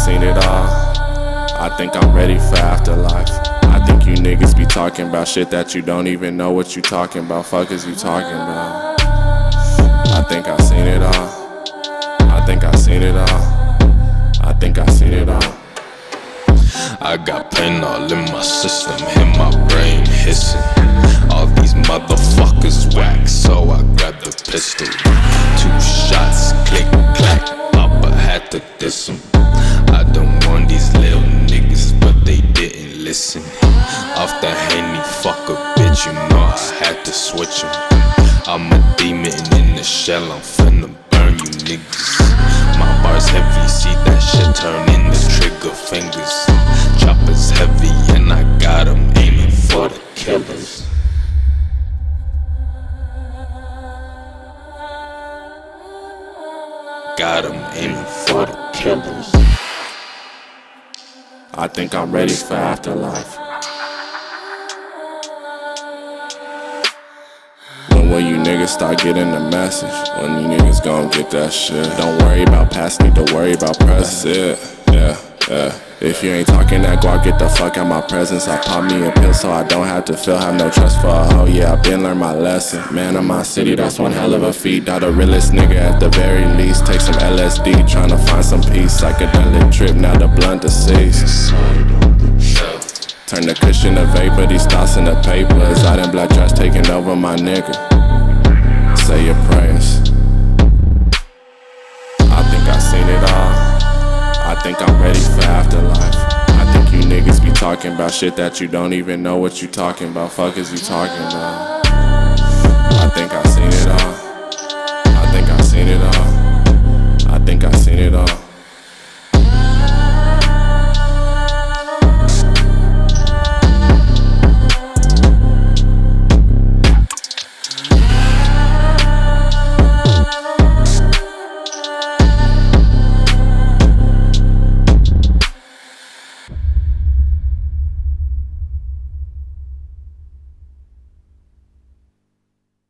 seen it all. I think I'm ready for afterlife. I think you niggas be talking about shit that you don't even know what you talking about. Fuck is you talking about? I think I seen it all. I think I seen it all. I think I seen it all. I got pain all in my system, in my brain hissing. All these motherfuckers whack, so I grabbed the pistol. 2 shots, click, clack, Papa had to diss 'em. I don't want these little niggas, but they didn't listen. Off the Henny, fuck a bitch, you know I had to switch 'em. I'm a demon in the shell, I'm finna burn you niggas. My bars heavy, see that shit turn in the trigger fingers. Choppers heavy and I got 'em aiming for the killers. Got 'em aiming for the killers. I think I'm ready for afterlife. When will you niggas start getting the message? When you niggas gon' get that shit? Don't worry about past, need to worry about present. Yeah. If you ain't talking that guap, get the fuck out my presence. I pop me a pill so I don't have to feel, have no trust for a hoe. Yeah, I been learned my lesson. Man of my city, that's one hell of a feat. Got the realest nigga at the very least. Take some LSD, tryna find some peace. Psychedelic trip, now the blunt deceased. Turn the cushion to vapor, these thoughts in the papers. Out in black dress taking over my nigga. Say your prayers. I think I seen it all. I think I'm ready for afterlife. I think you niggas be talking about shit that you don't even know what you talking about. Fuck is you talking about?